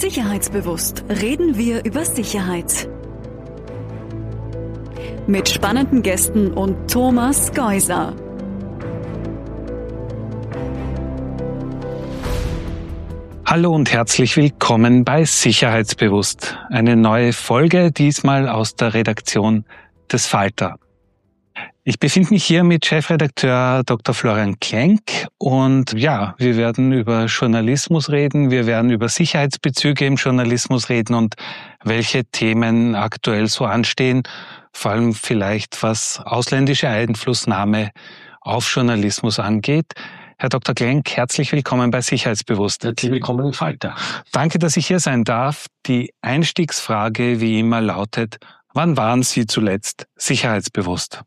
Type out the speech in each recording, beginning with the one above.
Sicherheitsbewusst reden wir über Sicherheit. Mit spannenden Gästen und Thomas Geuser. Hallo und herzlich willkommen bei Sicherheitsbewusst. Eine neue Folge, diesmal aus der Redaktion des Falter. Ich befinde mich hier mit Chefredakteur Dr. Florian Klenk und ja, wir werden über Journalismus reden, wir werden über Sicherheitsbezüge im Journalismus reden und welche Themen aktuell so anstehen, vor allem vielleicht was ausländische Einflussnahme auf Journalismus angeht. Herr Dr. Klenk, herzlich willkommen bei Sicherheitsbewusst. Herzlich willkommen im Falter. Danke, dass ich hier sein darf. Die Einstiegsfrage wie immer lautet, wann waren Sie zuletzt sicherheitsbewusst?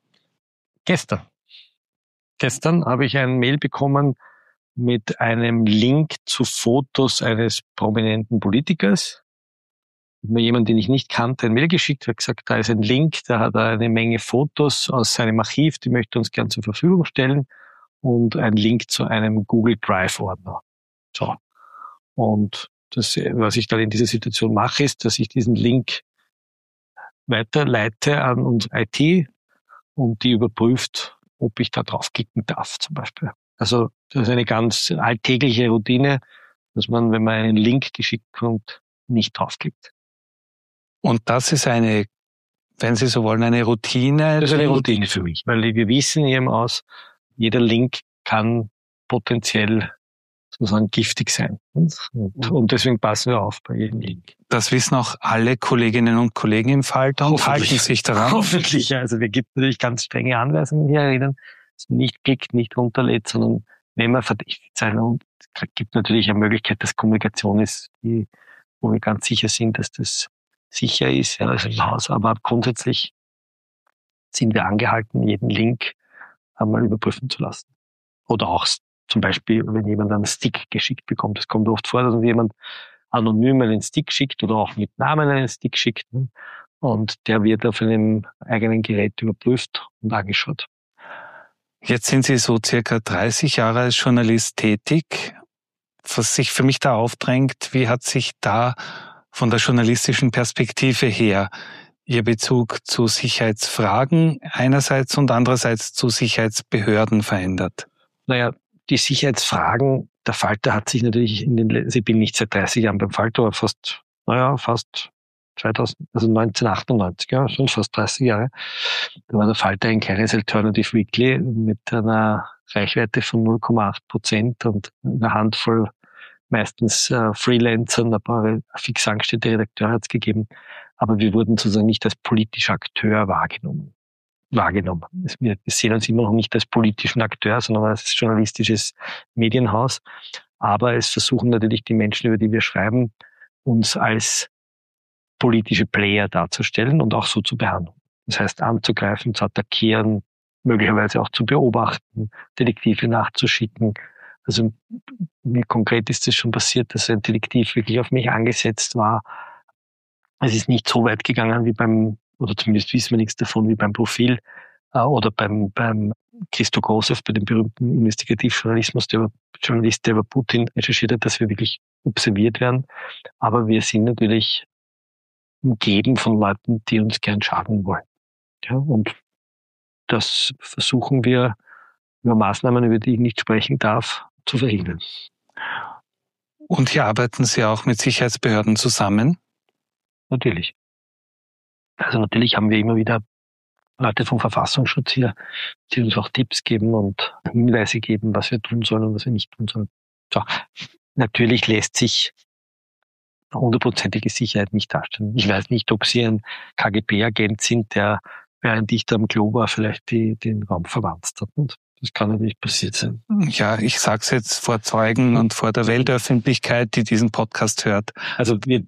Gestern habe ich ein Mail bekommen mit einem Link zu Fotos eines prominenten Politikers. Hat mir jemand, den ich nicht kannte, ein Mail geschickt, hat gesagt, da ist ein Link, da hat er eine Menge Fotos aus seinem Archiv, die möchte er uns gern zur Verfügung stellen und ein Link zu einem Google Drive-Ordner. So. Und das, was ich dann in dieser Situation mache, ist, dass ich diesen Link weiterleite an unsere IT und die überprüft, ob ich da draufklicken darf, zum Beispiel. Also, das ist eine ganz alltägliche Routine, dass man, wenn man einen Link geschickt bekommt, nicht draufklickt. Und das ist eine, wenn Sie so wollen, eine Routine? Das ist eine Routine für mich, weil wir wissen eben aus, jeder Link kann potenziell sozusagen giftig sein. Und deswegen passen wir auf bei jedem Link. Das wissen auch alle Kolleginnen und Kollegen im Falter und halten sich daran. Hoffentlich, ja. Also wir gibt natürlich ganz strenge Anweisungen hier erinnern, dass man nicht klickt, nicht runterlädt, sondern wenn man verdächtigt sein, und es gibt natürlich eine Möglichkeit, dass Kommunikation ist, wo wir ganz sicher sind, dass das sicher ist, ja, also im Haus. Aber grundsätzlich sind wir angehalten, jeden Link einmal überprüfen zu lassen. Oder auch zum Beispiel, wenn jemand einen Stick geschickt bekommt. Es kommt oft vor, dass uns jemand anonym einen Stick schickt oder auch mit Namen einen Stick schickt. Und der wird auf einem eigenen Gerät überprüft und angeschaut. Jetzt sind Sie so circa 30 Jahre als Journalist tätig. Was sich für mich da aufdrängt, wie hat sich da von der journalistischen Perspektive her Ihr Bezug zu Sicherheitsfragen einerseits und andererseits zu Sicherheitsbehörden verändert? Naja, die Sicherheitsfragen, der Falter hat sich natürlich ich bin nicht seit 30 Jahren beim Falter, aber fast 1998, ja, schon fast 30 Jahre. Da war der Falter ein kleines Alternative Weekly mit einer Reichweite von 0,8% und einer Handvoll meistens Freelancern, ein paar fix angestellte Redakteure hat es gegeben. Aber wir wurden sozusagen nicht als politischer Akteur wahrgenommen. Wir sehen uns immer noch nicht als politischen Akteur, sondern als journalistisches Medienhaus. Aber es versuchen natürlich die Menschen, über die wir schreiben, uns als politische Player darzustellen und auch so zu behandeln. Das heißt, anzugreifen, zu attackieren, möglicherweise auch zu beobachten, Detektive nachzuschicken. Also wie konkret ist es schon passiert, dass ein Detektiv wirklich auf mich angesetzt war. Es ist nicht so weit gegangen oder zumindest wissen wir nichts davon, wie beim Profil oder beim Christo Grosev, bei dem berühmten Investigativjournalismus, Journalist, der über Putin recherchiert hat, dass wir wirklich observiert werden. Aber wir sind natürlich umgeben von Leuten, die uns gern schaden wollen. Ja, und das versuchen wir über Maßnahmen, über die ich nicht sprechen darf, zu verhindern. Und hier arbeiten Sie auch mit Sicherheitsbehörden zusammen? Natürlich. Also natürlich haben wir immer wieder Leute vom Verfassungsschutz hier, die uns auch Tipps geben und Hinweise geben, was wir tun sollen und was wir nicht tun sollen. So. Natürlich lässt sich 100%ige Sicherheit nicht darstellen. Ich weiß nicht, ob Sie ein KGB-Agent sind, der während ich da am Klo war, vielleicht den Raum verwandt hat. Und das kann natürlich passiert sein. Ja, ich sage es jetzt vor Zeugen und vor der Weltöffentlichkeit, die diesen Podcast hört. Also wir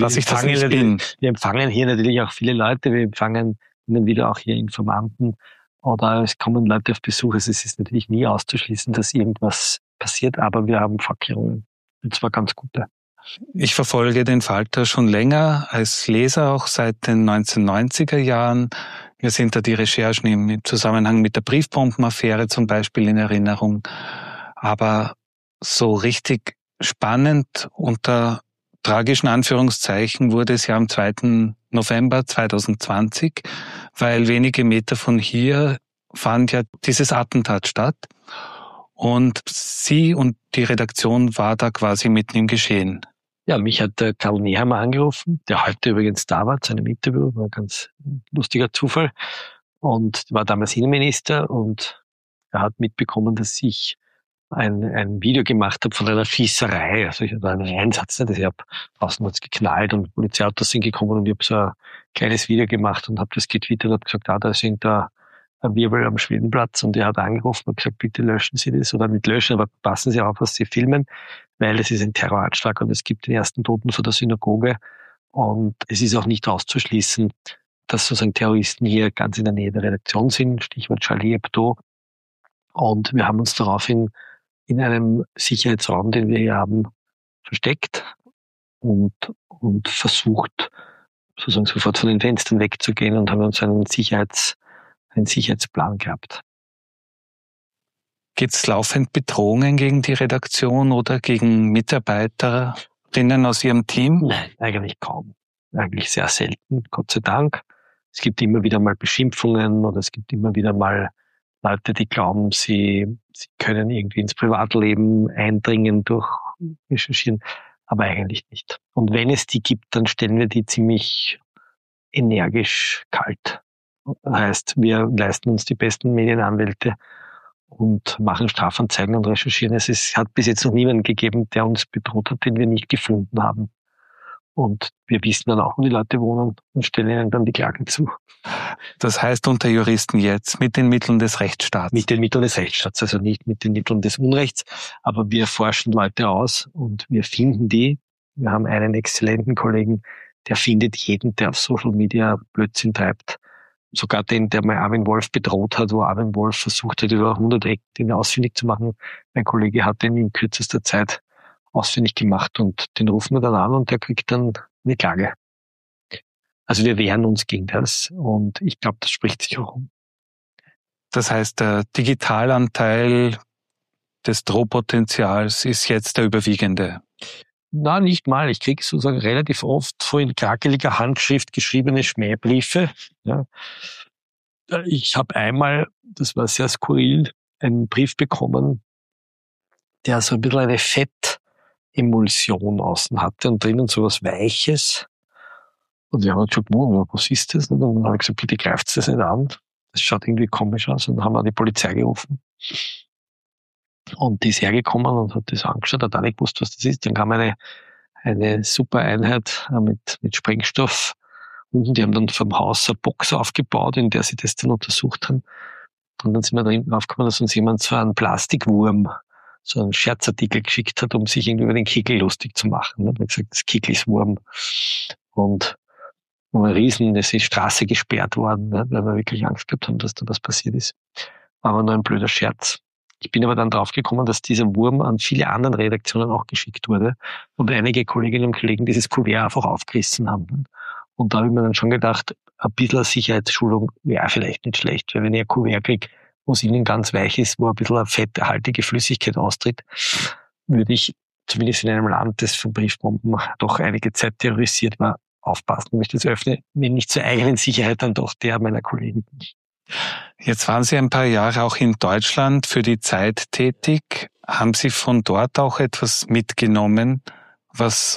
empfangen hier natürlich auch viele Leute. Wir empfangen immer wieder auch hier Informanten oder es kommen Leute auf Besuch. Also es ist natürlich nie auszuschließen, dass irgendwas passiert, aber wir haben Vorkehrungen. Und zwar ganz gute. Ich verfolge den Falter schon länger als Leser, auch seit den 1990er Jahren. Mir sind da die Recherchen im Zusammenhang mit der Briefbombenaffäre zum Beispiel in Erinnerung. Aber so richtig spannend unter tragischen Anführungszeichen wurde es ja am 2. November 2020, weil wenige Meter von hier fand ja dieses Attentat statt. Und Sie und die Redaktion war da quasi mitten im Geschehen. Ja, mich hat der Karl Nehammer angerufen, der heute übrigens da war, zu einem Interview, war ein ganz lustiger Zufall. Und war damals Innenminister und er hat mitbekommen, dass ich ein Video gemacht habe von einer Schießerei. Also ich hatte einen Einsatz, ich habe draußen was geknallt und Polizeiautos sind gekommen und ich habe so ein kleines Video gemacht und habe das getwittert und habe gesagt, da sind da ein Wirbel am Schwedenplatz, und er hat angerufen und gesagt, bitte löschen Sie das, oder nicht löschen, aber passen Sie auf, was Sie filmen, weil es ist ein Terroranschlag und es gibt den ersten Toten vor der Synagoge und es ist auch nicht auszuschließen, dass sozusagen Terroristen hier ganz in der Nähe der Redaktion sind, Stichwort Charlie Hebdo. Und wir haben uns daraufhin in einem Sicherheitsraum, den wir hier haben, versteckt und versucht, sozusagen sofort von den Fenstern wegzugehen, und haben uns einen Sicherheitsplan gehabt. Gibt es laufend Bedrohungen gegen die Redaktion oder gegen Mitarbeiterinnen aus Ihrem Team? Nein, eigentlich kaum. Eigentlich sehr selten, Gott sei Dank. Es gibt immer wieder mal Beschimpfungen oder es gibt immer wieder mal Leute, die glauben, sie können irgendwie ins Privatleben eindringen durch Recherchieren, aber eigentlich nicht. Und wenn es die gibt, dann stellen wir die ziemlich energisch kalt. Das heißt, wir leisten uns die besten Medienanwälte und machen Strafanzeigen und recherchieren. Es hat bis jetzt noch niemanden gegeben, der uns bedroht hat, den wir nicht gefunden haben. Und wir wissen dann auch, wo die Leute wohnen und stellen ihnen dann die Klage zu. Das heißt unter Juristen jetzt mit den Mitteln des Rechtsstaats? Mit den Mitteln des Rechtsstaats, also nicht mit den Mitteln des Unrechts. Aber wir forschen Leute aus und wir finden die. Wir haben einen exzellenten Kollegen, der findet jeden, der auf Social Media Blödsinn treibt. Sogar den, der mal Armin Wolf bedroht hat, wo Armin Wolf versucht hat, über 100 Ecken den ausfindig zu machen. Mein Kollege hat den in kürzester Zeit ausfindig gemacht und den rufen wir dann an und der kriegt dann eine Klage. Also wir wehren uns gegen das und ich glaube, das spricht sich auch um. Das heißt, der Digitalanteil des Drohpotenzials ist jetzt der überwiegende? Na, nicht mal. Ich kriege sozusagen relativ oft so in krakeliger Handschrift geschriebene Schmähbriefe. Ja. Ich habe einmal, das war sehr skurril, einen Brief bekommen, der so ein bisschen eine Fettemulsion außen hatte und drinnen so was Weiches. Und wir haben gesagt, was ist das? Und dann habe ich gesagt, bitte greift das nicht an. Das schaut irgendwie komisch aus. Und dann haben wir die Polizei gerufen. Und die ist hergekommen und hat das angeschaut, hat auch nicht gewusst, was das ist. Dann kam eine super Einheit mit Sprengstoff. Und die haben dann vom Haus eine Box aufgebaut, in der sie das dann untersucht haben. Und dann sind wir da hinten aufgekommen, dass uns jemand so einen Plastikwurm, so einen Scherzartikel geschickt hat, um sich irgendwie über den Kickel lustig zu machen. Dann hat gesagt, das Kickel ist Wurm. Und es ist die Straße gesperrt worden, weil wir wirklich Angst gehabt haben, dass da was passiert ist. Aber nur ein blöder Scherz. Ich bin aber dann draufgekommen, dass dieser Wurm an viele anderen Redaktionen auch geschickt wurde und einige Kolleginnen und Kollegen dieses Kuvert einfach aufgerissen haben. Und da habe ich mir dann schon gedacht, ein bisschen Sicherheitsschulung wäre vielleicht nicht schlecht, weil wenn ich ein Kuvert kriege, wo es innen ganz weich ist, wo ein bisschen eine fetthaltige Flüssigkeit austritt, würde ich zumindest in einem Land, das von Briefbomben doch einige Zeit terrorisiert war, aufpassen, wenn ich das öffne, wenn nicht zur eigenen Sicherheit, dann doch der meiner Kollegen. Jetzt waren Sie ein paar Jahre auch in Deutschland für die Zeit tätig. Haben Sie von dort auch etwas mitgenommen, was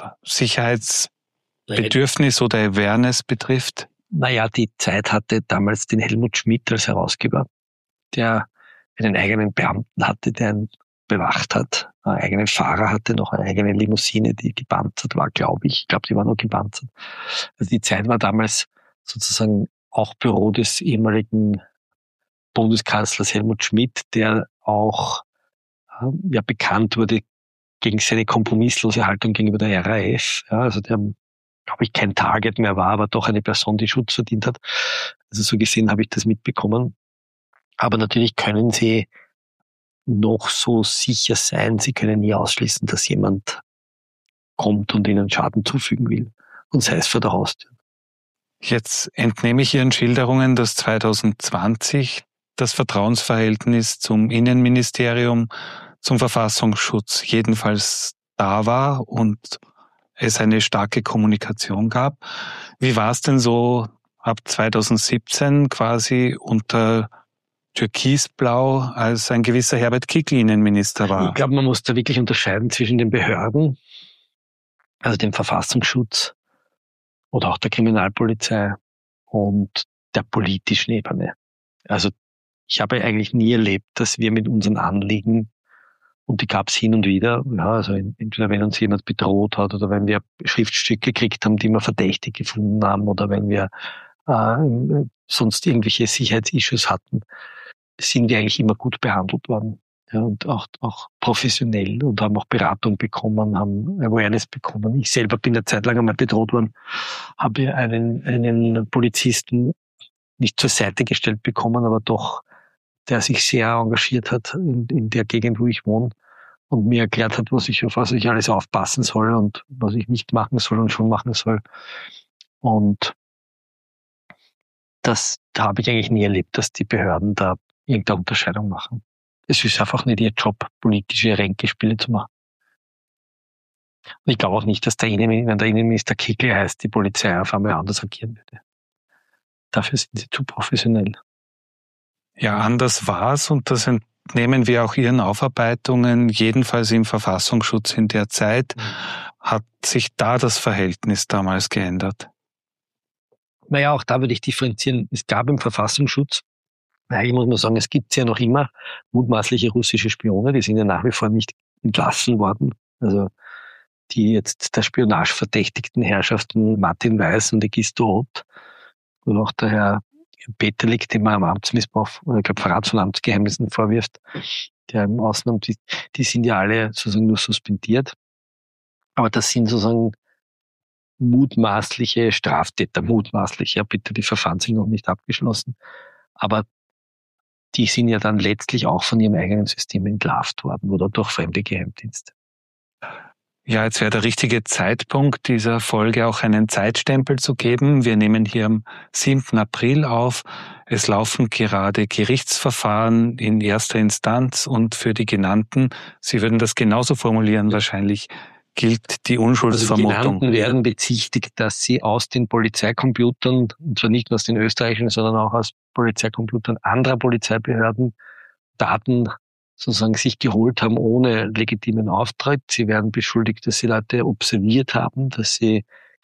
Sicherheitsbedürfnis oder Awareness betrifft? Naja, die Zeit hatte damals den Helmut Schmidt als Herausgeber, der einen eigenen Beamten hatte, der ihn bewacht hat, einen eigenen Fahrer hatte, noch eine eigene Limousine, die gepanzert war, glaube ich. Ich glaube, die war noch gepanzert. Also die Zeit war damals sozusagen auch Büro des ehemaligen Bundeskanzlers Helmut Schmidt, der auch bekannt wurde gegen seine kompromisslose Haltung gegenüber der RAF. Ja, also der, glaube ich, kein Target mehr war, aber doch eine Person, die Schutz verdient hat. Also so gesehen habe ich das mitbekommen. Aber natürlich können Sie noch so sicher sein, Sie können nie ausschließen, dass jemand kommt und Ihnen Schaden zufügen will. Und sei es vor der Haustür. Jetzt entnehme ich Ihren Schilderungen, dass 2020 das Vertrauensverhältnis zum Innenministerium, zum Verfassungsschutz jedenfalls da war und es eine starke Kommunikation gab. Wie war es denn so ab 2017 quasi unter Türkisblau, als ein gewisser Herbert Kickl Innenminister war? Ich glaube, man muss da wirklich unterscheiden zwischen den Behörden, also dem Verfassungsschutz oder auch der Kriminalpolizei und der politischen Ebene. Also ich habe eigentlich nie erlebt, dass wir mit unseren Anliegen, und die gab es hin und wieder, ja, also entweder wenn uns jemand bedroht hat oder wenn wir Schriftstücke gekriegt haben, die wir verdächtig gefunden haben oder wenn wir sonst irgendwelche Sicherheitsissues hatten, sind wir eigentlich immer gut behandelt worden. Ja, und auch professionell und haben auch Beratung bekommen, haben Awareness bekommen. Ich selber bin eine Zeit lang einmal bedroht worden, habe einen Polizisten nicht zur Seite gestellt bekommen, aber doch, der sich sehr engagiert hat in der Gegend, wo ich wohne und mir erklärt hat, auf was ich alles aufpassen soll und was ich nicht machen soll und schon machen soll. Und da habe ich eigentlich nie erlebt, dass die Behörden da irgendeine Unterscheidung machen. Es ist einfach nicht ihr Job, politische Ränkespiele zu machen. Und ich glaube auch nicht, dass wenn der Innenminister Kickl heißt, die Polizei auf einmal anders agieren würde. Dafür sind sie zu professionell. Ja, anders war's und das entnehmen wir auch Ihren Aufarbeitungen. Jedenfalls im Verfassungsschutz in der Zeit hat sich da das Verhältnis damals geändert. Naja, auch da würde ich differenzieren. Es gab im Verfassungsschutz, eigentlich muss man sagen, es gibt ja noch immer mutmaßliche russische Spione, die sind ja nach wie vor nicht entlassen worden. Also die jetzt der Spionage verdächtigten Herrschaften Martin Weiß und Egisto Roth und auch der Herr Peterlik, dem man am Amtsmissbrauch oder ich glaube Verrat von Amtsgeheimnissen vorwirft, der im Ausland ist, die sind ja alle sozusagen nur suspendiert. Aber das sind sozusagen mutmaßliche Straftäter, ja bitte, die Verfahren sind noch nicht abgeschlossen. Aber die sind ja dann letztlich auch von ihrem eigenen System entlarvt worden oder durch fremde Geheimdienste. Ja, jetzt wäre der richtige Zeitpunkt, dieser Folge auch einen Zeitstempel zu geben. Wir nehmen hier am 7. April auf. Es laufen gerade Gerichtsverfahren in erster Instanz und für die Genannten, Sie würden das genauso formulieren, wahrscheinlich gilt die Unschuldsvermutung. Also die Genannten werden bezichtigt, dass sie aus den Polizeicomputern, und zwar nicht nur aus den österreichischen, sondern auch aus Polizeicomputern anderer Polizeibehörden, Daten sozusagen sich geholt haben ohne legitimen Auftritt. Sie werden beschuldigt, dass sie Leute observiert haben, dass sie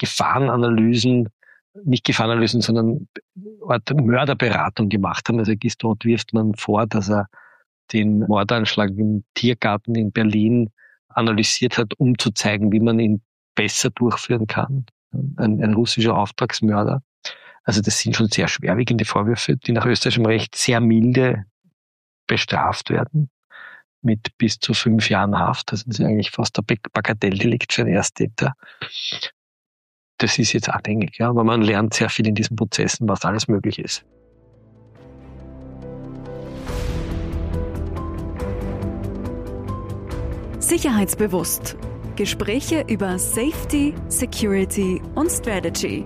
nicht Gefahrenanalysen, sondern Mörderberatung gemacht haben. Also dort wirft man vor, dass er den Mordanschlag im Tiergarten in Berlin analysiert hat, um zu zeigen, wie man ihn besser durchführen kann. Ein russischer Auftragsmörder. Also das sind schon sehr schwerwiegende Vorwürfe, die nach österreichischem Recht sehr milde bestraft werden, mit bis zu 5 Jahren Haft. Das ist eigentlich fast ein Bagatelldelikt für einen Ersttäter. Das ist jetzt anhängig, ja, aber man lernt sehr viel in diesen Prozessen, was alles möglich ist. Sicherheitsbewusst. Gespräche über Safety, Security und Strategy.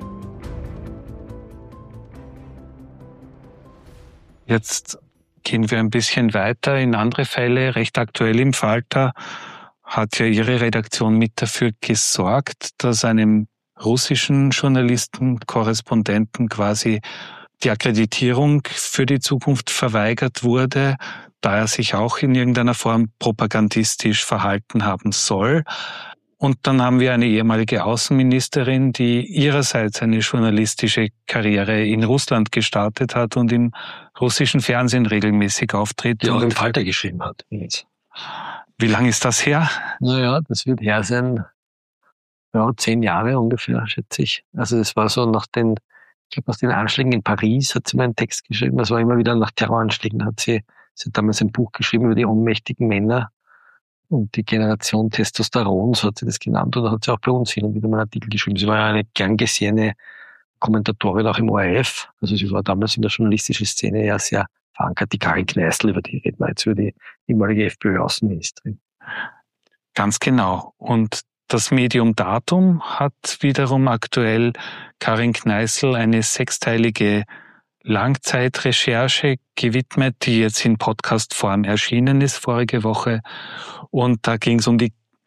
Jetzt gehen wir ein bisschen weiter in andere Fälle. Recht aktuell im Falter hat ja Ihre Redaktion mit dafür gesorgt, dass einem russischen Journalisten, Korrespondenten quasi die Akkreditierung für die Zukunft verweigert wurde, da er sich auch in irgendeiner Form propagandistisch verhalten haben soll. Und dann haben wir eine ehemalige Außenministerin, die ihrerseits eine journalistische Karriere in Russland gestartet hat und im russischen Fernsehen regelmäßig auftritt. Die auch im Falter geschrieben hat. Wie lange ist das her? Naja, das wird her sein, 10 Jahre ungefähr, schätze ich. Also das war so nach den Anschlägen in Paris hat sie mal einen Text geschrieben. Das war immer wieder nach Terroranschlägen. Sie hat damals ein Buch geschrieben über die ohnmächtigen Männer und die Generation Testosteron, so hat sie das genannt. Und da hat sie auch bei uns hin und wieder mal einen Artikel geschrieben. Sie war ja eine gern gesehene Kommentatorin auch im ORF. Also sie war damals in der journalistischen Szene ja sehr verankert. Die Karin Kneißl, über die reden wir jetzt, über die ehemalige FPÖ-Außenministerin. Ganz genau. Und das Medium Datum hat wiederum aktuell Karin Kneißl eine 6-teilige Langzeitrecherche gewidmet, die jetzt in Podcast-Form erschienen ist vorige Woche. Und da ging es um die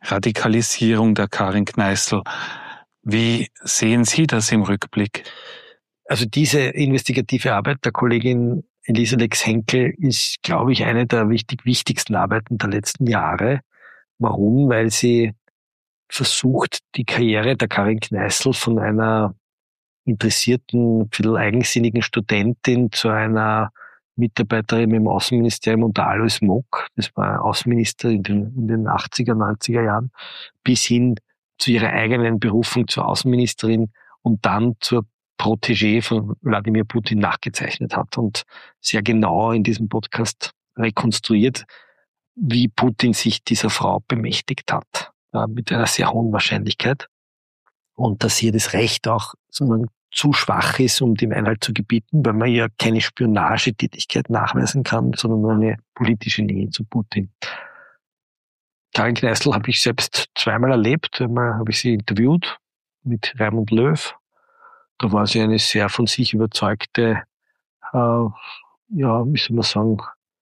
Radikalisierung der Karin Kneißl. Wie sehen Sie das im Rückblick? Also diese investigative Arbeit der Kollegin Elisa Lex-Henkel ist, glaube ich, eine der wichtigsten Arbeiten der letzten Jahre. Warum? Weil sie versucht, die Karriere der Karin Kneißl von einer interessierten, ein bisschen eigensinnigen Studentin zu einer Mitarbeiterin im Außenministerium unter Alois Mock, das war Außenminister in den 80er, 90er Jahren, bis hin zu ihrer eigenen Berufung zur Außenministerin und dann zur Protégé von Wladimir Putin nachgezeichnet hat und sehr genau in diesem Podcast rekonstruiert, wie Putin sich dieser Frau bemächtigt hat, mit einer sehr hohen Wahrscheinlichkeit. Und dass hier das Recht auch zu schwach ist, um dem Einhalt zu gebieten, weil man ja keine Spionagetätigkeit nachweisen kann, sondern nur eine politische Nähe zu Putin. Karin Kneißl habe ich selbst zweimal erlebt. Einmal habe ich sie interviewt mit Raimund Löw. Da war sie eine sehr von sich überzeugte, wie soll man sagen,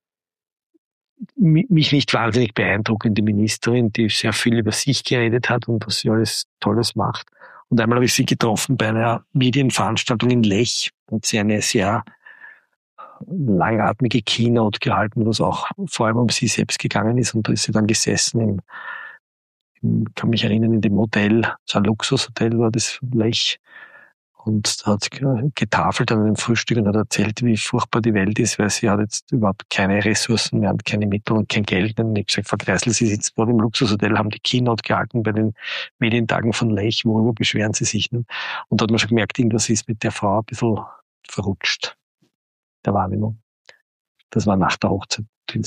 mich nicht wahnsinnig beeindruckende Ministerin, die sehr viel über sich geredet hat und was sie alles Tolles macht. Und einmal habe ich sie getroffen bei einer Medienveranstaltung in Lech und sie eine sehr langatmige Keynote gehalten, wo es auch vor allem um sie selbst gegangen ist. Und da ist sie dann gesessen kann mich erinnern, in dem Hotel, so ein Luxushotel war das von Lech. Und da hat sie getafelt an einem Frühstück und hat erzählt, wie furchtbar die Welt ist, weil sie hat jetzt überhaupt keine Ressourcen mehr und keine Mittel und kein Geld. Und ich habe gesagt, Frau Kneißl, Sie sitzen gerade im Luxushotel, haben die Keynote gehalten bei den Medientagen von Lech, worüber beschweren Sie sich denn? Und da hat man schon gemerkt, irgendwas ist mit der Frau ein bisschen verrutscht, der Wahrnehmung. Das war nach der Hochzeit.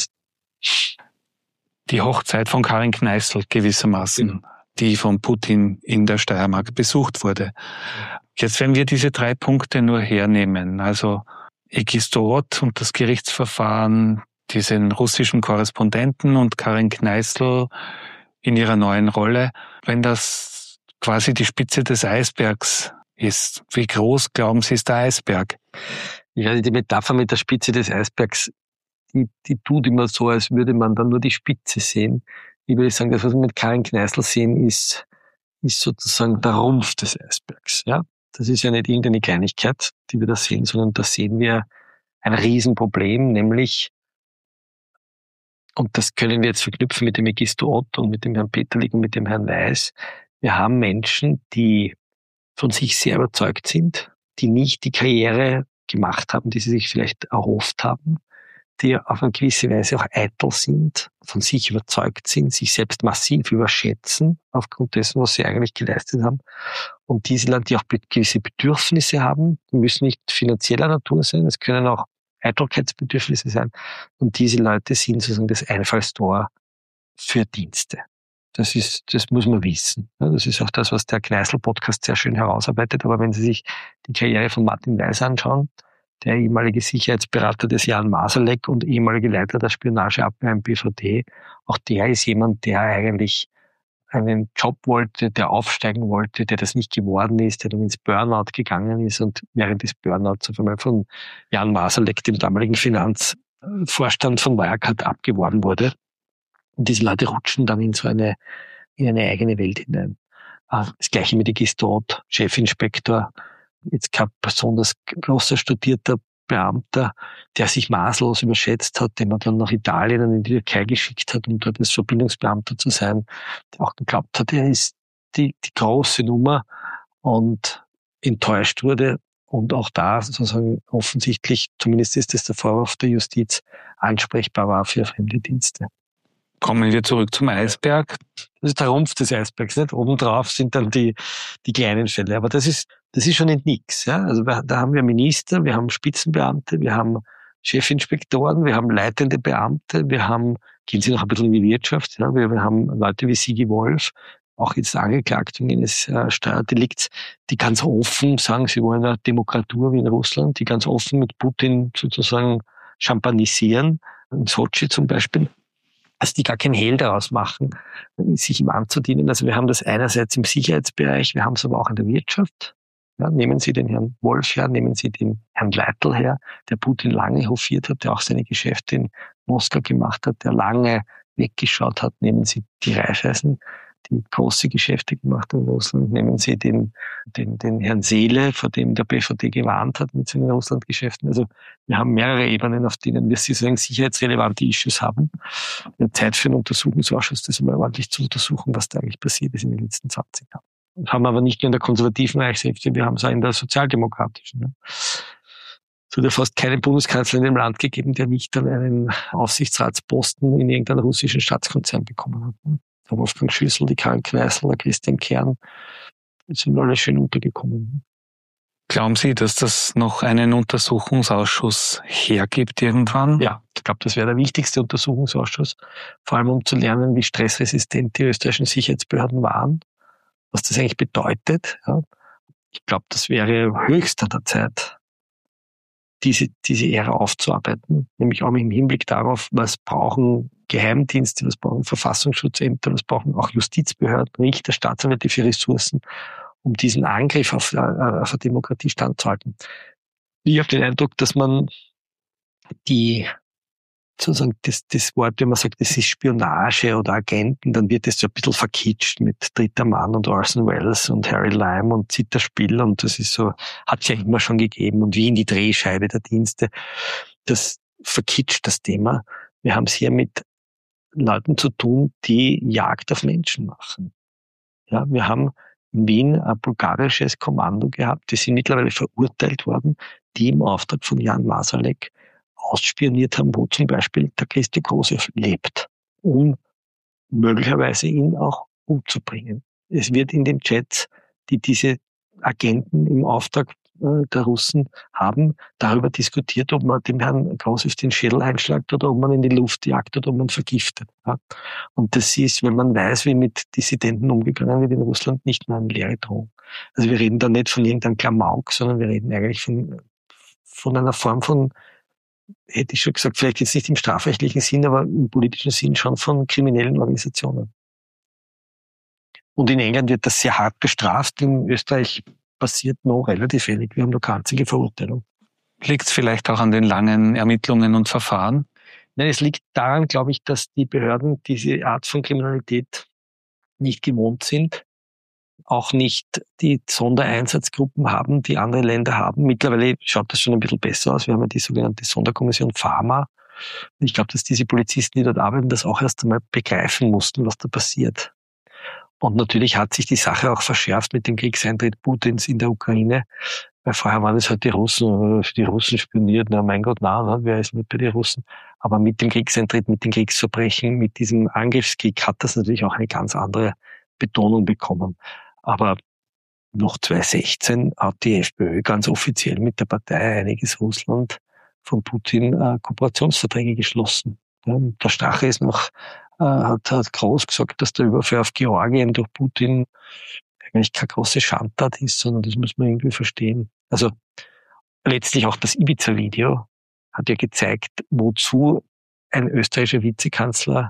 Die Hochzeit von Karin Kneißl gewissermaßen, die von Putin in der Steiermark besucht wurde. Jetzt, wenn wir diese 3 Punkte nur hernehmen, also Aegis-Doroth und das Gerichtsverfahren, diesen russischen Korrespondenten und Karin Kneißl in ihrer neuen Rolle, wenn das quasi die Spitze des Eisbergs ist, wie groß, glauben Sie, ist der Eisberg? Ja, die Metapher mit der Spitze des Eisbergs, die tut immer so, als würde man dann nur die Spitze sehen. Ich würde sagen, das, was wir mit Karin Kneißl sehen, ist sozusagen der Rumpf des Eisbergs. Ja, das ist ja nicht irgendeine Kleinigkeit, die wir da sehen, sondern da sehen wir ein Riesenproblem, nämlich, und das können wir jetzt verknüpfen mit dem Aegis-Doroth und mit dem Herrn Peterlik und mit dem Herrn Weiß. Wir haben Menschen, die von sich sehr überzeugt sind, die nicht die Karriere gemacht haben, die sie sich vielleicht erhofft haben, die auf eine gewisse Weise auch eitel sind, von sich überzeugt sind, sich selbst massiv überschätzen aufgrund dessen, was sie eigentlich geleistet haben. Und diese Leute, die auch gewisse Bedürfnisse haben, die müssen nicht finanzieller Natur sein, es können auch Eitelkeitsbedürfnisse sein. Und diese Leute sind sozusagen das Einfallstor für Dienste. Das muss man wissen. Das ist auch das, was der Kneißl-Podcast sehr schön herausarbeitet. Aber wenn Sie sich die Karriere von Martin Weiß anschauen, der ehemalige Sicherheitsberater des Jan Masalek und ehemalige Leiter der Spionageabwehr im BVD, auch der ist jemand, der eigentlich einen Job wollte, der aufsteigen wollte, der das nicht geworden ist, der dann ins Burnout gegangen ist und während des Burnouts auf einmal von Jan Masalek, dem damaligen Finanzvorstand von Wirecard, abgeworben wurde. Und diese Leute rutschen dann in eine eigene Welt hinein. Das Gleiche mit Aegis-Doroth, Chefinspektor, jetzt kein besonders großer studierter Beamter, der sich maßlos überschätzt hat, den man dann nach Italien und in die Türkei geschickt hat, um dort als Verbindungsbeamter zu sein, der auch geglaubt hat, er ist die große Nummer und enttäuscht wurde und auch da sozusagen offensichtlich, zumindest ist das der Vorwurf der Justiz, ansprechbar war für fremde Dienste. Kommen wir zurück zum Eisberg. Das ist der Rumpf des Eisbergs, nicht? Obendrauf sind dann die kleinen Fälle. Aber das ist schon nicht nix, ja. Also da haben wir Minister, wir haben Spitzenbeamte, wir haben Chefinspektoren, wir haben leitende Beamte, gehen Sie noch ein bisschen in die Wirtschaft, ja. Wir haben Leute wie Sigi Wolf, auch jetzt angeklagt wegen eines Steuerdelikts, die ganz offen sagen, sie wollen eine Demokratur wie in Russland, die ganz offen mit Putin sozusagen champanisieren, in Sochi zum Beispiel. Also die gar kein Hehl daraus machen, sich ihm anzudienen. Also wir haben das einerseits im Sicherheitsbereich, wir haben es aber auch in der Wirtschaft. Ja, nehmen Sie den Herrn Wolf her, nehmen Sie den Herrn Leitl her, der Putin lange hofiert hat, der auch seine Geschäfte in Moskau gemacht hat, der lange weggeschaut hat. Nehmen Sie die Raiffeisen die große Geschäfte gemacht in Russland. Nehmen Sie den Herrn Seele, vor dem der BVD gewarnt hat mit seinen Russlandgeschäften. Also wir haben mehrere Ebenen, auf denen wir sozusagen sicherheitsrelevante Issues haben. Wir haben Zeit für einen Untersuchungsausschuss, das einmal ordentlich zu untersuchen, was da eigentlich passiert ist in den letzten 20 Jahren. Das haben wir aber nicht nur in der konservativen Reichshälfte, wir haben es auch in der sozialdemokratischen. Ne? Es hat ja fast keinen Bundeskanzler in dem Land gegeben, der nicht dann einen Aufsichtsratsposten in irgendeinem russischen Staatskonzern bekommen hat. Ne? Der Wolfgang Schüssel, die Karin Kneißl, der Christian Kern, die sind alle schön untergekommen. Glauben Sie, dass das noch einen Untersuchungsausschuss hergibt irgendwann? Ja, ich glaube, das wäre der wichtigste Untersuchungsausschuss, vor allem um zu lernen, wie stressresistent die österreichischen Sicherheitsbehörden waren, was das eigentlich bedeutet. Ja. Ich glaube, das wäre höchster der Zeit, diese Ära aufzuarbeiten, nämlich auch im Hinblick darauf, was brauchen Geheimdienste, was brauchen Verfassungsschutzämter, was brauchen auch Justizbehörden, Richter, Staatsanwälte für Ressourcen, um diesen Angriff auf eine Demokratie standzuhalten. Ich habe den Eindruck, dass man sozusagen das Wort, wenn man sagt, das ist Spionage oder Agenten, dann wird es so ein bisschen verkitscht mit Dritter Mann und Orson Welles und Harry Lime und Zitterspiel und das ist so, hat es ja immer schon gegeben und wie in die Drehscheibe der Dienste. Das verkitscht das Thema. Wir haben es hier mit Leuten zu tun, die Jagd auf Menschen machen. Ja, wir haben in Wien ein bulgarisches Kommando gehabt, die sind mittlerweile verurteilt worden, die im Auftrag von Jan Masalek ausspioniert haben, wo zum Beispiel der Christi Große lebt, um möglicherweise ihn auch umzubringen. Es wird in den Chats, die diese Agenten im Auftrag der Russen haben, darüber diskutiert, ob man dem Herrn Großes den Schädel einschlägt oder ob man in die Luft jagt oder ob man vergiftet. Ja. Und das ist, wenn man weiß, wie mit Dissidenten umgegangen wird in Russland, nicht nur eine leere Drohung. Also wir reden da nicht von irgendeinem Klamauk, sondern wir reden eigentlich von einer Form von, hätte ich schon gesagt, vielleicht jetzt nicht im strafrechtlichen Sinn, aber im politischen Sinn schon von kriminellen Organisationen. Und in England wird das sehr hart bestraft. In Österreich passiert noch relativ wenig. Wir haben noch keine einzige Verurteilung. Liegt es vielleicht auch an den langen Ermittlungen und Verfahren? Nein, es liegt daran, glaube ich, dass die Behörden diese Art von Kriminalität nicht gewohnt sind, auch nicht die Sondereinsatzgruppen haben, die andere Länder haben. Mittlerweile schaut das schon ein bisschen besser aus. Wir haben ja die sogenannte Sonderkommission Pharma. Und ich glaube, dass diese Polizisten, die dort arbeiten, das auch erst einmal begreifen mussten, was da passiert. Und natürlich hat sich die Sache auch verschärft mit dem Kriegseintritt Putins in der Ukraine. Weil vorher waren es halt die Russen spioniert. Na, mein Gott, wer ist mit bei den Russen? Aber mit dem Kriegseintritt, mit den Kriegsverbrechen, mit diesem Angriffskrieg hat das natürlich auch eine ganz andere Betonung bekommen. Aber noch 2016 hat die FPÖ ganz offiziell mit der Partei Einiges Russland von Putin Kooperationsverträge geschlossen. Ja, der Strache ist hat groß gesagt, dass der Überfall auf Georgien durch Putin eigentlich keine große Schandtat ist, sondern das muss man irgendwie verstehen. Also letztlich auch das Ibiza-Video hat ja gezeigt, wozu ein österreichischer Vizekanzler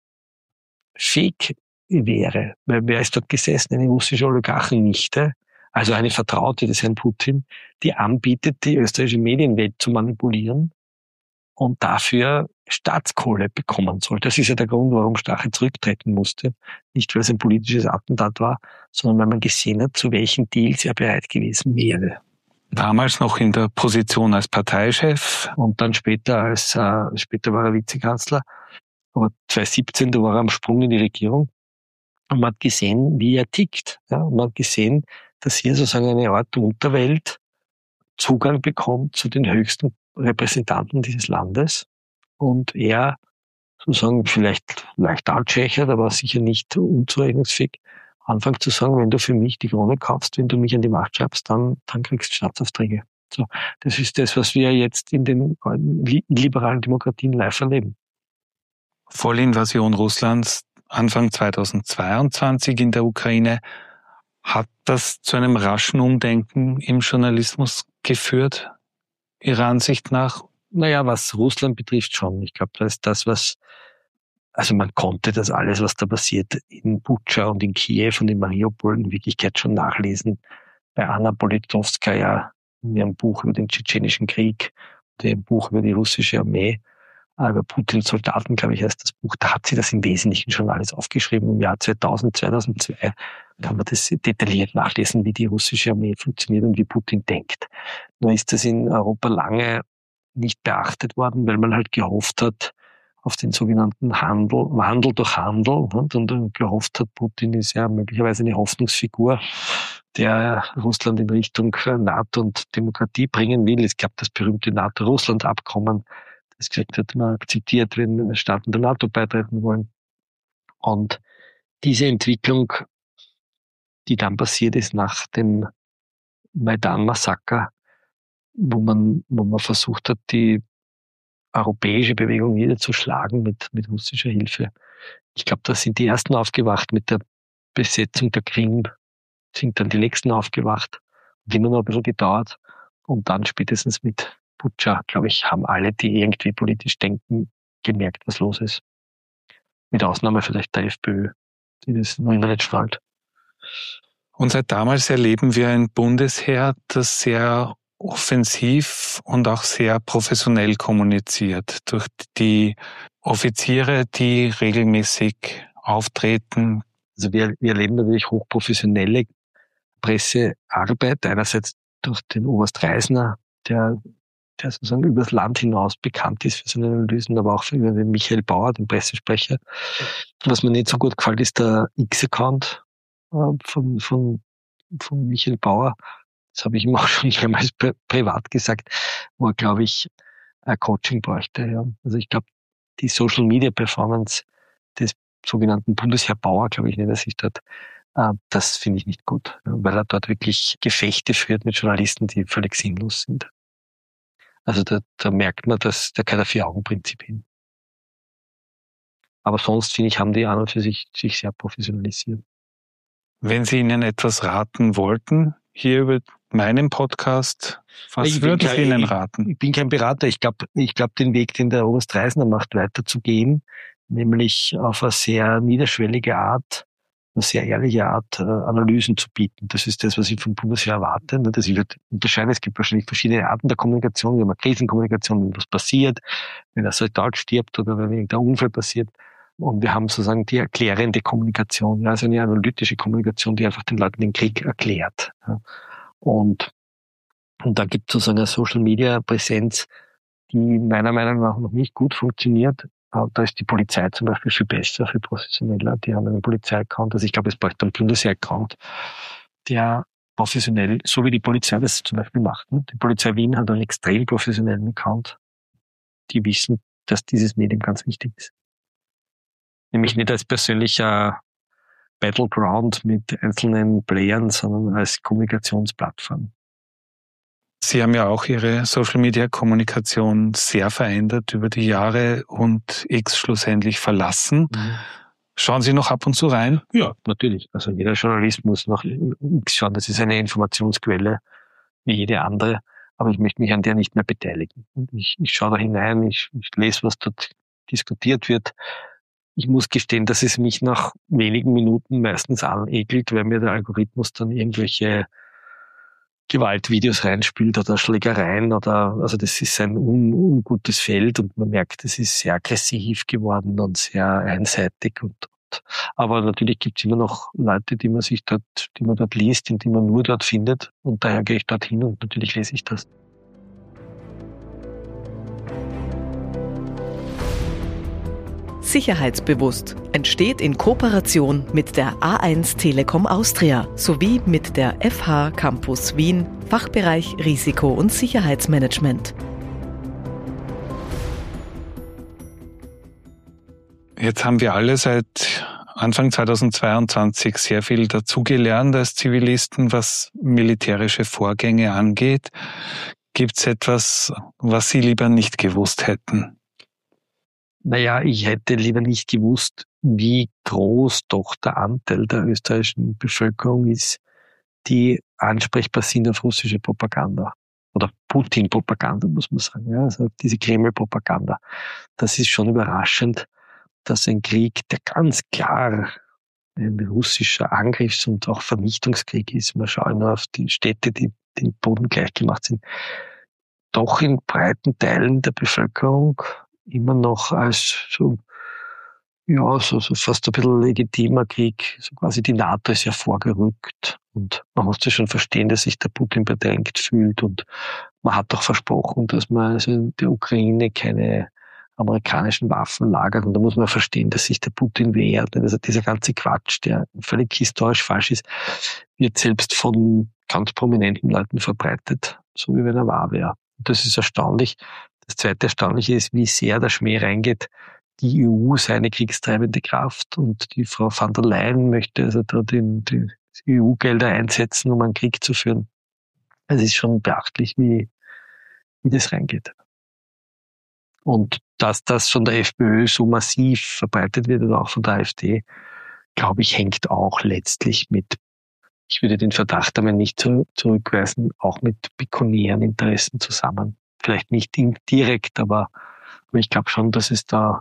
fähig wäre. Weil wer ist dort gesessen? Eine russische Oligarchennichte, also eine Vertraute des Herrn Putin, die anbietet, die österreichische Medienwelt zu manipulieren und dafür Staatskohle bekommen soll. Das ist ja der Grund, warum Strache zurücktreten musste. Nicht, weil es ein politisches Attentat war, sondern weil man gesehen hat, zu welchen Deals er bereit gewesen wäre. Damals noch in der Position als Parteichef. Und dann später war er Vizekanzler. Aber 2017, da war er am Sprung in die Regierung. Und man hat gesehen, wie er tickt. Ja, und man hat gesehen, dass hier sozusagen eine Art Unterwelt Zugang bekommt zu den höchsten Repräsentanten dieses Landes. Und er sozusagen vielleicht leicht altschechert, aber sicher nicht unzurechnungsfähig, anfängt zu sagen, wenn du für mich die Krone kaufst, wenn du mich an die Macht schreibst, dann kriegst du Staatsaufträge. So, das ist das, was wir jetzt in den liberalen Demokratien live erleben. Vollinvasion Russlands Anfang 2022 in der Ukraine. Hat das zu einem raschen Umdenken im Journalismus geführt, Ihrer Ansicht nach? Naja, was Russland betrifft schon. Ich glaube, da ist das, also man konnte das alles, was da passiert in Butscha und in Kiew und in Mariupol in Wirklichkeit schon nachlesen. Bei Anna Politkovskaja in ihrem Buch über den Tschetschenischen Krieg, dem Buch über die russische Armee. über Putins Soldaten, glaube ich, heißt das Buch. Da hat sie das im Wesentlichen schon alles aufgeschrieben. Im Jahr 2000, 2002 kann man das detailliert nachlesen, wie die russische Armee funktioniert und wie Putin denkt. Nur ist das in Europa lange nicht beachtet worden, weil man halt gehofft hat auf den sogenannten Wandel durch Handel, und gehofft hat, Putin ist ja möglicherweise eine Hoffnungsfigur, der Russland in Richtung NATO und Demokratie bringen will. Es gab das berühmte NATO-Russland-Abkommen, das gesagt hat, man akzeptiert, wenn Staaten der NATO beitreten wollen. Und diese Entwicklung, die dann passiert ist nach dem Maidan-Massaker, wo man versucht hat, die europäische Bewegung niederzuschlagen mit russischer Hilfe. Ich glaube, da sind die ersten aufgewacht mit der Besetzung der Krim, sind dann die nächsten aufgewacht. Und immer noch ein bisschen gedauert. Und dann spätestens mit Butscha, glaube ich, haben alle, die irgendwie politisch denken, gemerkt, was los ist. Mit Ausnahme vielleicht der FPÖ, die das noch immer nicht schnallt. Und seit damals erleben wir ein Bundesheer, das sehr offensiv und auch sehr professionell kommuniziert. Durch die Offiziere, die regelmäßig auftreten. Also wir erleben natürlich hochprofessionelle Pressearbeit. Einerseits durch den Oberst Reisner, der sozusagen übers Land hinaus bekannt ist für seine Analysen, aber auch für den Michael Bauer, den Pressesprecher. Was mir nicht so gut gefällt, ist der X-Account von Michael Bauer. Das habe ich ihm auch schon mehrmals privat gesagt, wo er, glaube ich, ein Coaching bräuchte. Ja. Also ich glaube, die Social-Media-Performance des sogenannten Bundesheer Bauer, glaube ich, nennt er sich dort, das finde ich nicht gut, weil er dort wirklich Gefechte führt mit Journalisten, die völlig sinnlos sind. Also da merkt man, dass da keiner Vier-Augen-Prinzip hin. Aber sonst, finde ich, haben die an und für sich sehr professionalisiert. Wenn Sie ihnen etwas raten wollten, hier über meinen Podcast, was würden Sie ihnen raten? Ich bin kein Berater. Ich glaube, den Weg, den der Oberst Reisner macht, weiterzugehen, nämlich auf eine sehr niederschwellige Art, eine sehr ehrliche Art, Analysen zu bieten. Das ist das, was ich vom Bundesheer erwarte. Das wird unterscheiden. Es gibt wahrscheinlich verschiedene Arten der Kommunikation. Wir haben eine Krisenkommunikation, wenn was passiert, wenn ein Soldat stirbt oder wenn irgendein Unfall passiert. Und wir haben sozusagen die erklärende Kommunikation, also eine analytische Kommunikation, die einfach den Leuten den Krieg erklärt. Und da gibt es sozusagen eine Social-Media-Präsenz, die meiner Meinung nach noch nicht gut funktioniert. Da ist die Polizei zum Beispiel viel besser, viel professioneller. Die haben einen Polizei-Account. Also ich glaube, es bräuchte einen Bundesheer-Account, der professionell, so wie die Polizei das zum Beispiel macht. Die Polizei Wien hat einen extrem professionellen Account. Die wissen, dass dieses Medium ganz wichtig ist. Nämlich nicht als persönlicher Battleground mit einzelnen Playern, sondern als Kommunikationsplattform. Sie haben ja auch Ihre Social-Media-Kommunikation sehr verändert über die Jahre und X schlussendlich verlassen. Mhm. Schauen Sie noch ab und zu rein? Ja, natürlich. Also jeder Journalist muss nach X schauen. Das ist eine Informationsquelle wie jede andere. Aber ich möchte mich an der nicht mehr beteiligen. Ich schaue da hinein, ich lese, was dort diskutiert wird. Ich muss gestehen, dass es mich nach wenigen Minuten meistens anekelt, weil mir der Algorithmus dann irgendwelche Gewaltvideos reinspielt oder Schlägereien also das ist ein ungutes Feld und man merkt, es ist sehr aggressiv geworden und sehr einseitig aber natürlich gibt es immer noch Leute, die man dort liest und die man nur dort findet und daher gehe ich dorthin und natürlich lese ich das. Sicherheitsbewusst entsteht in Kooperation mit der A1 Telekom Austria sowie mit der FH Campus Wien, Fachbereich Risiko- und Sicherheitsmanagement. Jetzt haben wir alle seit Anfang 2022 sehr viel dazugelernt als Zivilisten, was militärische Vorgänge angeht. Gibt es etwas, was Sie lieber nicht gewusst hätten? Naja, ich hätte lieber nicht gewusst, wie groß doch der Anteil der österreichischen Bevölkerung ist, die ansprechbar sind auf russische Propaganda. Oder Putin-Propaganda, muss man sagen. Ja, also diese Kreml-Propaganda. Das ist schon überraschend, dass ein Krieg, der ganz klar ein russischer Angriffs- und auch Vernichtungskrieg ist, man schaut nur auf die Städte, die dem Boden gleichgemacht sind, doch in breiten Teilen der Bevölkerung immer noch als so fast ein bisschen legitimer Krieg. So quasi die NATO ist ja vorgerückt und man musste schon verstehen, dass sich der Putin bedrängt fühlt und man hat auch versprochen, dass man also in der Ukraine keine amerikanischen Waffen lagert und da muss man verstehen, dass sich der Putin wehrt. Also dieser ganze Quatsch, der völlig historisch falsch ist, wird selbst von ganz prominenten Leuten verbreitet, so wie wenn er wahr wäre. Das ist erstaunlich. Das zweite Erstaunliche ist, wie sehr der Schmäh reingeht. Die EU sei eine kriegstreibende Kraft und die Frau van der Leyen möchte also da die EU-Gelder einsetzen, um einen Krieg zu führen. Es ist schon beachtlich, wie das reingeht. Und dass das von der FPÖ so massiv verbreitet wird oder auch von der AfD, glaube ich, hängt auch letztlich mit, ich würde den Verdacht aber nicht zurückweisen, auch mit pekuniären Interessen zusammen. Vielleicht nicht direkt, aber ich glaube schon, dass es da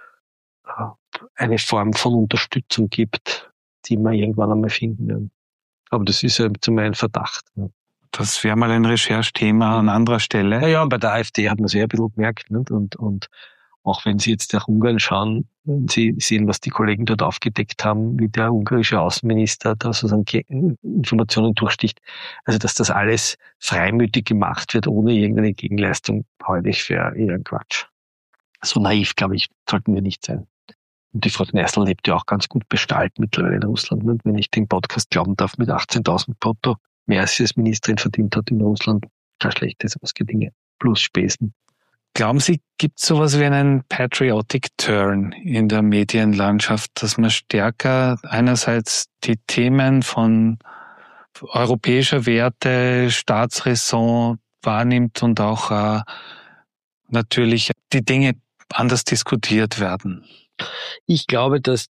eine Form von Unterstützung gibt, die wir irgendwann einmal finden werden. Aber das ist ja zu meinem Verdacht. Das wäre mal ein Recherchethema an anderer Stelle. Ja, bei der AfD hat man es ja ein bisschen gemerkt. Nicht? Und auch wenn Sie jetzt nach Ungarn schauen, Sie sehen, was die Kollegen dort aufgedeckt haben, wie der ungarische Außenminister da sozusagen Informationen durchsticht. Also, dass das alles freimütig gemacht wird, ohne irgendeine Gegenleistung, halte ich für eher Quatsch. So naiv, glaube ich, sollten wir nicht sein. Und die Frau Kneißl lebt ja auch ganz gut bestallt mittlerweile in Russland. Und wenn ich den Podcast glauben darf, mit 18.000 brutto, mehr als sie als Ministerin verdient hat in Russland, kein schlechtes Ausgedinge. Plus Spesen. Glauben Sie, gibt es sowas wie einen Patriotic Turn in der Medienlandschaft, dass man stärker einerseits die Themen von europäischer Werte, Staatsräson wahrnimmt und auch natürlich die Dinge anders diskutiert werden? Ich glaube, dass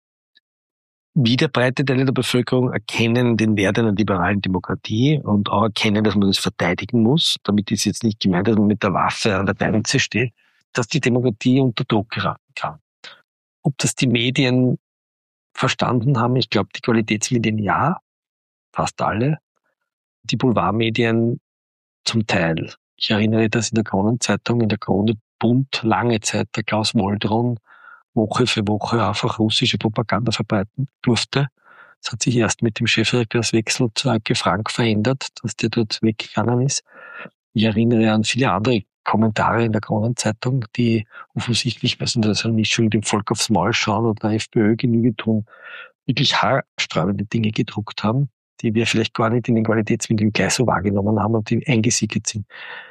wieder breite Teile der Bevölkerung erkennen den Wert einer liberalen Demokratie und auch erkennen, dass man das verteidigen muss. Damit ist jetzt nicht gemeint, dass man mit der Waffe an der Grenze steht, dass die Demokratie unter Druck geraten kann. Ob das die Medien verstanden haben, ich glaube, die Qualitätsmedien ja, fast alle. Die Boulevardmedien zum Teil. Ich erinnere, dass in der Kronenzeitung, in der Krone Bund lange Zeit der Klaus Woldron Woche für Woche einfach russische Propaganda verbreiten durfte. Das hat sich erst mit dem Chefredakteurwechsel zu Anke Frank verändert, dass der dort weggegangen ist. Ich erinnere an viele andere Kommentare in der Kronenzeitung, die offensichtlich, also nicht schon dem Volk aufs Maul schauen oder der FPÖ Genüge tun, wirklich haarsträubende Dinge gedruckt haben, die wir vielleicht gar nicht in den Qualitätsmedien gleich so wahrgenommen haben und die eingesickert sind.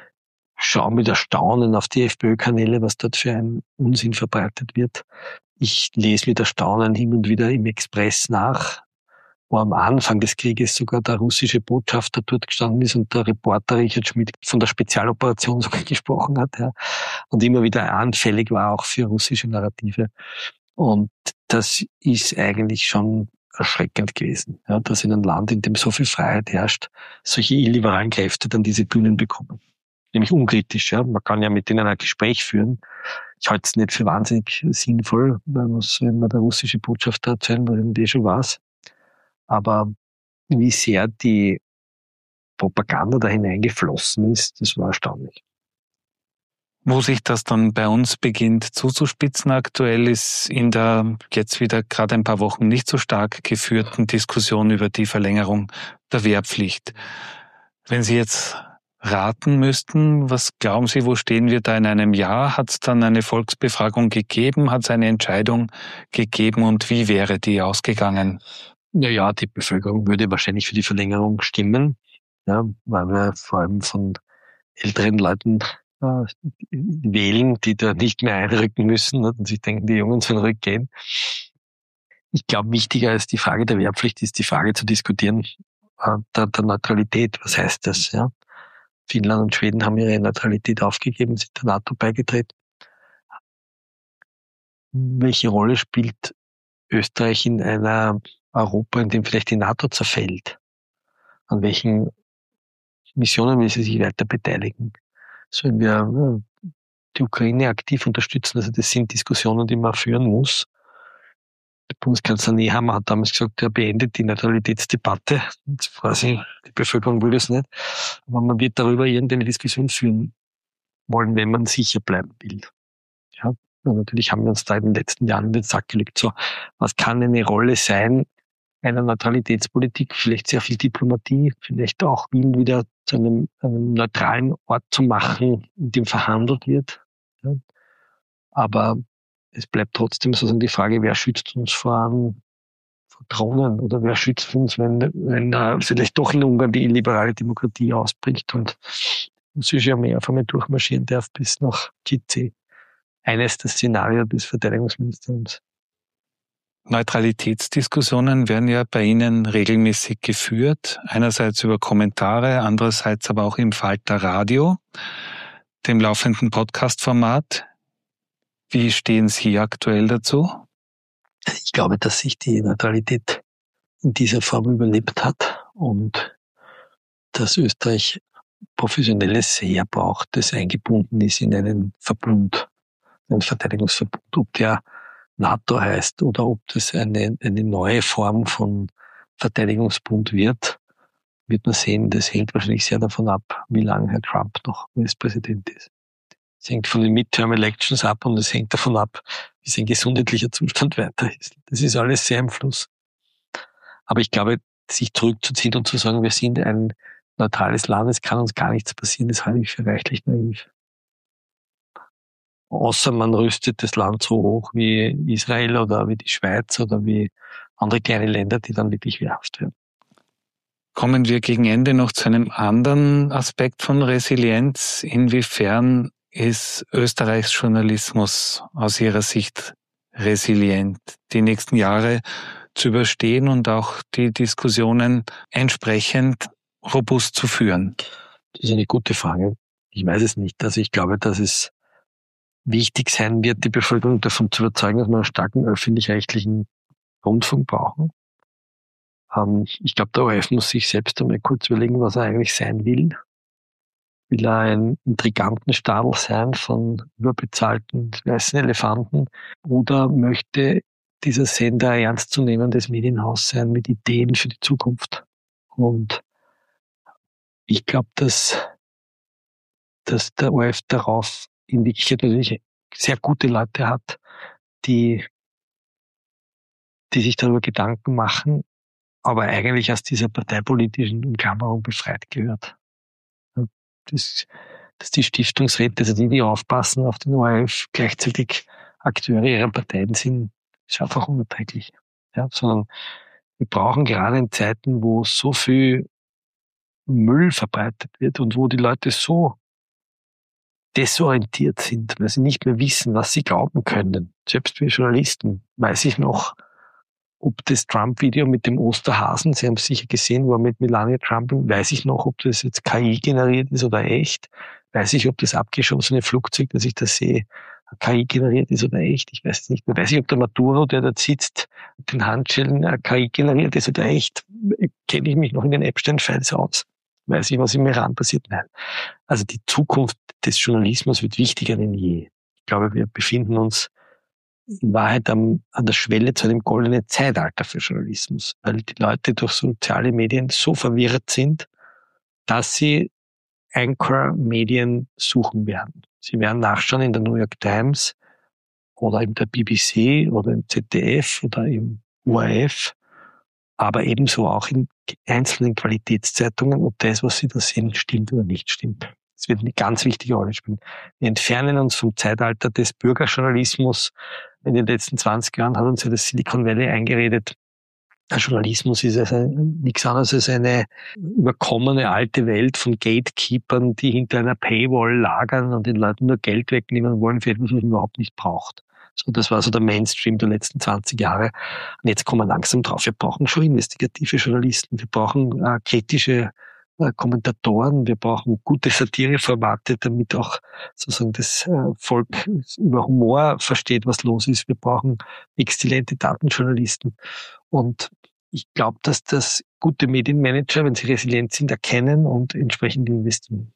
Schau mit Erstaunen auf die FPÖ-Kanäle, was dort für ein Unsinn verbreitet wird. Ich lese mit Erstaunen hin und wieder im Express nach, wo am Anfang des Krieges sogar der russische Botschafter dort gestanden ist und der Reporter Richard Schmidt von der Spezialoperation sogar gesprochen hat, ja, und immer wieder anfällig war auch für russische Narrative. Und das ist eigentlich schon erschreckend gewesen, ja, dass in einem Land, in dem so viel Freiheit herrscht, solche illiberalen Kräfte dann diese Bühnen bekommen. Nämlich unkritisch, ja. Man kann ja mit denen ein Gespräch führen. Ich halte es nicht für wahnsinnig sinnvoll, wenn man der russische Botschafter erzählen, weil ich schon weiß. Aber wie sehr die Propaganda da hineingeflossen ist, das war erstaunlich. Wo sich das dann bei uns beginnt zuzuspitzen aktuell, ist in der jetzt wieder gerade ein paar Wochen nicht so stark geführten Diskussion über die Verlängerung der Wehrpflicht. Wenn Sie jetzt raten müssten, was glauben Sie, wo stehen wir da in einem Jahr? Hat es dann eine Volksbefragung gegeben? Hat es eine Entscheidung gegeben und wie wäre die ausgegangen? Naja, die Bevölkerung würde wahrscheinlich für die Verlängerung stimmen, ja, weil wir vor allem von älteren Leuten wählen, die da nicht mehr einrücken müssen und sich denken, die Jungen sollen rückgehen. Ich glaube, wichtiger als die Frage der Wehrpflicht ist die Frage zu diskutieren der Neutralität. Was heißt das? Ja? Finnland und Schweden haben ihre Neutralität aufgegeben, sind der NATO beigetreten. Welche Rolle spielt Österreich in einer Europa, in dem vielleicht die NATO zerfällt? An welchen Missionen will sie sich weiter beteiligen? Sollen wir die Ukraine aktiv unterstützen? Also das sind Diskussionen, die man führen muss. Der Bundeskanzler Nehammer hat damals gesagt, er beendet die Neutralitätsdebatte. Quasi, die Bevölkerung will das nicht. Aber man wird darüber irgendeine Diskussion führen wollen, wenn man sicher bleiben will. Ja, Und natürlich haben wir uns da in den letzten Jahren in den Sack gelegt. So, was kann eine Rolle sein einer Neutralitätspolitik? Vielleicht sehr viel Diplomatie, vielleicht auch Wien wieder zu einem neutralen Ort zu machen, in dem verhandelt wird. Ja. Aber es bleibt trotzdem sozusagen die Frage, wer schützt uns vor Drohnen oder wer schützt uns, wenn vielleicht doch in Ungarn die illiberale Demokratie ausbricht und sich Armee auf einmal durchmarschieren darf bis nach GC. Eines der Szenarien des Verteidigungsministeriums. Neutralitätsdiskussionen werden ja bei Ihnen regelmäßig geführt. Einerseits über Kommentare, andererseits aber auch im Falter Radio, dem laufenden Podcast-Format. Wie stehen Sie aktuell dazu? Ich glaube, dass sich die Neutralität in dieser Form überlebt hat und dass Österreich professionelles Heer braucht, das eingebunden ist in einen Verbund, einen Verteidigungsverbund, ob der NATO heißt oder ob das eine neue Form von Verteidigungsbund wird man sehen. Das hängt wahrscheinlich sehr davon ab, wie lange Herr Trump noch US-Präsident ist. Es hängt von den Midterm-Elections ab und es hängt davon ab, wie sein gesundheitlicher Zustand weiter ist. Das ist alles sehr im Fluss. Aber ich glaube, sich zurückzuziehen und zu sagen, wir sind ein neutrales Land, es kann uns gar nichts passieren, das halte ich für reichlich naiv. Außer man rüstet das Land so hoch wie Israel oder wie die Schweiz oder wie andere kleine Länder, die dann wirklich wehrhaft werden. Kommen wir gegen Ende noch zu einem anderen Aspekt von Resilienz. Inwiefern ist Österreichs Journalismus aus Ihrer Sicht resilient, die nächsten Jahre zu überstehen und auch die Diskussionen entsprechend robust zu führen? Das ist eine gute Frage. Ich weiß es nicht. Also ich glaube, dass es wichtig sein wird, die Bevölkerung davon zu überzeugen, dass wir einen starken öffentlich-rechtlichen Rundfunk brauchen. Ich glaube, der ORF muss sich selbst einmal kurz überlegen, was er eigentlich sein will. Will er ein Intrigantenstadel sein von überbezahlten weißen Elefanten oder möchte dieser Sender ein ernstzunehmendes Medienhaus sein mit Ideen für die Zukunft? Und ich glaube, dass der ORF darauf in Wirklichkeit natürlich sehr gute Leute hat, die sich darüber Gedanken machen, aber eigentlich aus dieser parteipolitischen Umklammerung befreit gehört. Dass die Stiftungsräte, also die aufpassen auf den ORF, gleichzeitig Akteure ihrer Parteien sind, ist einfach unerträglich. Ja, sondern wir brauchen gerade in Zeiten, wo so viel Müll verbreitet wird und wo die Leute so desorientiert sind, weil sie nicht mehr wissen, was sie glauben können. Selbst wir Journalisten, weiß ich noch, ob das Trump-Video mit dem Osterhasen, Sie haben es sicher gesehen, wo er mit Melania Trump, weiß ich noch, ob das jetzt KI generiert ist oder echt. Weiß ich, ob das abgeschossene Flugzeug, das ich da sehe, KI generiert ist oder echt. Ich weiß es nicht mehr. Weiß ich, ob der Maduro, der da sitzt, mit den Handschellen, KI generiert ist oder echt. Kenne ich mich noch in den Epstein-Files aus? Weiß ich, was im Iran passiert? Nein. Also die Zukunft des Journalismus wird wichtiger denn je. Ich glaube, wir befinden uns in Wahrheit an der Schwelle zu einem goldenen Zeitalter für Journalismus, weil die Leute durch soziale Medien so verwirrt sind, dass sie Anchor-Medien suchen werden. Sie werden nachschauen in der New York Times oder in der BBC oder im ZDF oder im ORF, aber ebenso auch in einzelnen Qualitätszeitungen, ob das, was sie da sehen, stimmt oder nicht stimmt. Das wird eine ganz wichtige Rolle spielen. Wir entfernen uns vom Zeitalter des Bürgerjournalismus. In den letzten 20 Jahren hat uns ja das Silicon Valley eingeredet. Der Journalismus ist also nichts anderes als eine überkommene alte Welt von Gatekeepern, die hinter einer Paywall lagern und den Leuten nur Geld wegnehmen wollen für etwas, was man überhaupt nicht braucht. So, das war so der Mainstream der letzten 20 Jahre. Und jetzt kommen wir langsam drauf. Wir brauchen schon investigative Journalisten. Wir brauchen kritische Kommentatoren. Wir brauchen gute Satireformate, damit auch sozusagen das Volk über Humor versteht, was los ist. Wir brauchen exzellente Datenjournalisten. Und ich glaube, dass das gute Medienmanager, wenn sie resilient sind, erkennen und entsprechend investieren.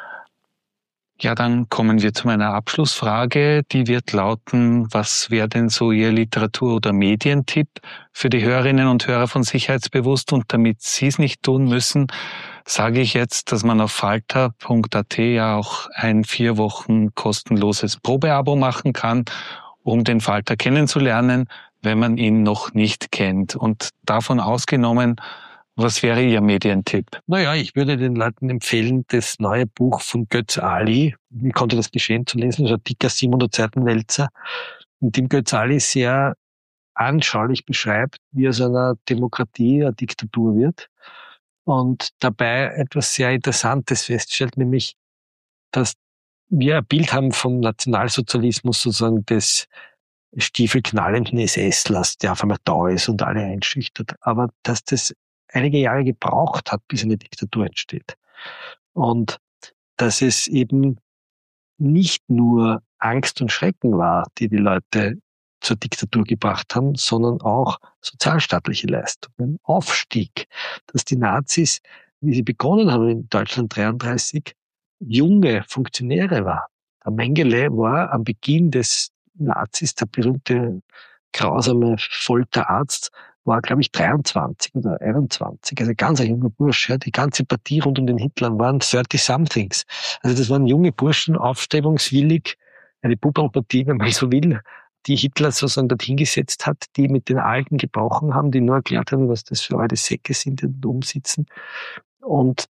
Ja, dann kommen wir zu meiner Abschlussfrage. Die wird lauten, was wäre denn so Ihr Literatur- oder Medientipp für die Hörerinnen und Hörer von Sicherheitsbewusst? Und damit Sie es nicht tun müssen, sage ich jetzt, dass man auf falter.at ja auch ein 4 Wochen kostenloses Probeabo machen kann um den Falter kennenzulernen, wenn man ihn noch nicht kennt. Und davon ausgenommen, was wäre Ihr Medientipp? Naja, ich würde den Leuten empfehlen, das neue Buch von Götz Ali, Wie konnte das geschehen, zu lesen. Das ist ein dicker 700 Seiten Wälzer, in dem Götz Ali sehr anschaulich beschreibt, wie aus einer Demokratie eine Diktatur wird und dabei etwas sehr Interessantes feststellt, nämlich, dass wir ein Bild haben vom Nationalsozialismus, sozusagen des stiefelknallenden SS-Lers, der auf einmal da ist und alle einschüchtert, aber dass das einige Jahre gebraucht hat, bis eine Diktatur entsteht. Und dass es eben nicht nur Angst und Schrecken war, die die Leute zur Diktatur gebracht haben, sondern auch sozialstaatliche Leistungen, Aufstieg, dass die Nazis, wie sie begonnen haben in Deutschland 33, junge Funktionäre waren. Der Mengele war am Beginn des Nazis, der berühmte, grausame Folterarzt, war, glaube ich, 23 oder 21, also ganz ein junger Bursche. Die ganze Partie rund um den Hitler waren 30-somethings. Also das waren junge Burschen, aufstrebungswillig, eine Puppelpartie, wenn man so will, die Hitler sozusagen dorthin gesetzt hat, die mit den Alten gebrochen haben, die nur erklärt haben, was das für alte Säcke sind, die da umsitzen und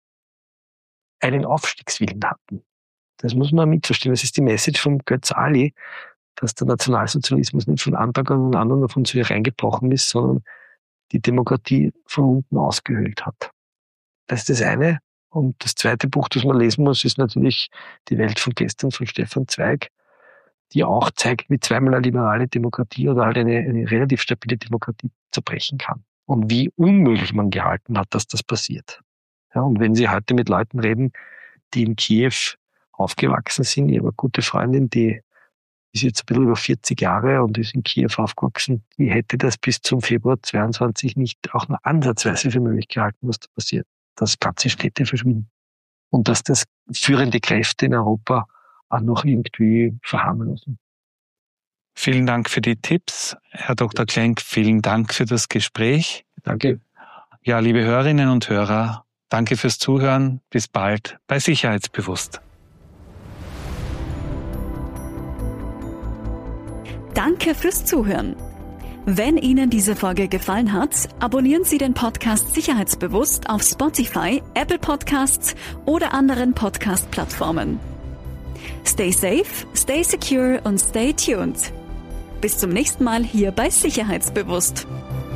einen Aufstiegswillen hatten. Das muss man mitverstehen. Das ist die Message von Götz Ali, dass der Nationalsozialismus nicht von einem Tag an den anderen auf uns wieder reingebrochen ist, sondern die Demokratie von unten ausgehöhlt hat. Das ist das eine. Und das zweite Buch, das man lesen muss, ist natürlich Die Welt von gestern von Stefan Zweig, die auch zeigt, wie zweimal eine liberale Demokratie oder halt eine relativ stabile Demokratie zerbrechen kann. Und wie unmöglich man gehalten hat, dass das passiert. Ja, und wenn Sie heute mit Leuten reden, die in Kiew aufgewachsen sind, ich habe eine gute Freundin, die ist jetzt ein bisschen über 40 Jahre und ist in Kiew aufgewachsen, die hätte das bis zum Februar 22 nicht auch nur ansatzweise für möglich gehalten, was da passiert. Dass ganze Städte verschwinden. Und dass das führende Kräfte in Europa auch noch irgendwie verharmlosen. Vielen Dank für die Tipps, Herr Dr. Klenk. Vielen Dank für das Gespräch. Danke. Ja, liebe Hörerinnen und Hörer, danke fürs Zuhören. Bis bald bei Sicherheitsbewusst. Danke fürs Zuhören. Wenn Ihnen diese Folge gefallen hat, abonnieren Sie den Podcast Sicherheitsbewusst auf Spotify, Apple Podcasts oder anderen Podcast-Plattformen. Stay safe, stay secure und stay tuned. Bis zum nächsten Mal hier bei Sicherheitsbewusst.